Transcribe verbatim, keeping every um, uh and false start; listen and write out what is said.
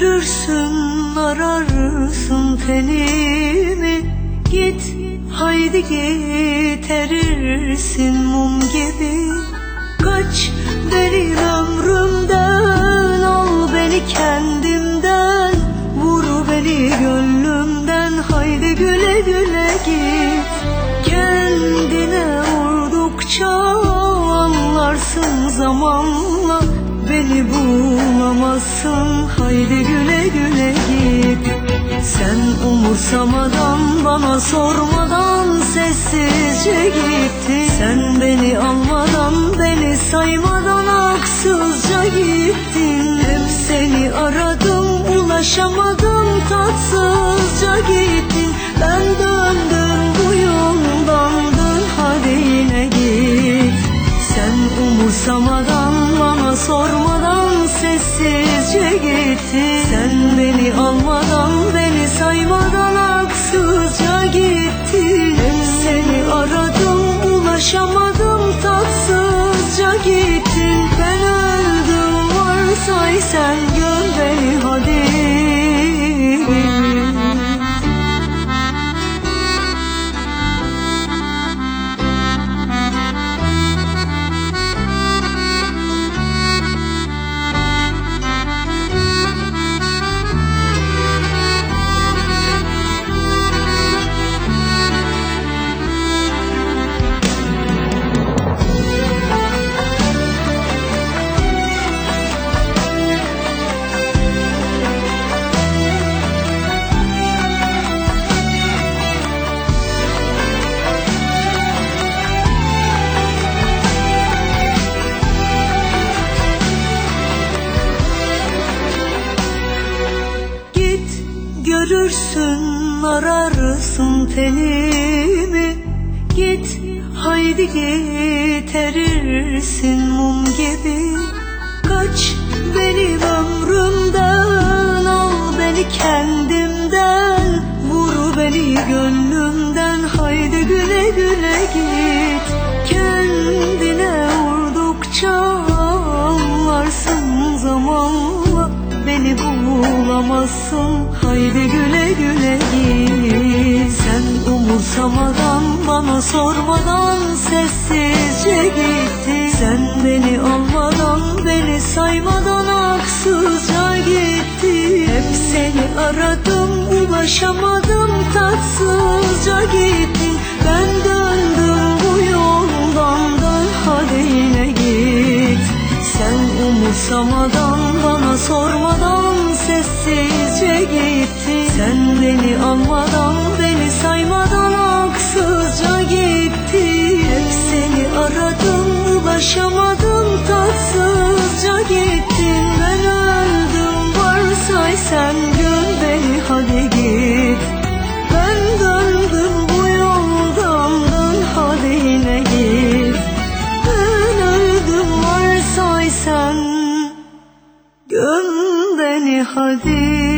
görürsün, ararsın tenimi. Git haydi getirirsin mum gibi. Kaç benim ömrümden, al beni kendimden, vur beni gönlümden. Haydi güle güle git. Kendine vurdukça anlarsın zamanla, beni bulamazsın. Haydi güle güle git. Sen umursamadan, bana sormadan sessizce gittin. Sen beni almadan, beni saymadan haksızca gittin. Hep seni aradım, ulaşamadım, tatsızca gittin. Ben döndüm bu yoldan, dön hadi yine git. Sen umursamadan, bana sormadan sessizce gittin. Sen beni almadan, beni saymadan haksızca gittin. Hep seni aradım, ulaşamadım, tatsızca gittin. Ben öldüm, varsay sen gör beni hadi. Görürsün, ararsın tenimi. Git haydi getirirsin mum gibi. Kaç benim ömrümden, al beni kendimden, vur beni gönlümden. Haydi güle güle git. Kendine vurdukça anlarsın zamanla, beni bulamazsın. Haydi güle güle git. Sen umursamadan, bana sormadan sessizce gittin. Sen beni almadan, beni saymadan haksızca gittin. Hep seni aradım, ulaşamadım, tatsızca gittin. Ben döndüm bu yoldan, dön hadi yine git. Sen umursamadan, bana sormadan sessizce gittin. Sen beni almadan, beni saymadan haksızca gittin. Hep seni aradım, ulaşamadım, tatsızca gittin. Ben öldüm, varsay sen gör beni hadi git. Ben döndüm bu yoldan, dön hadi yine git. Ben öldüm, varsay sen göm beni hadi.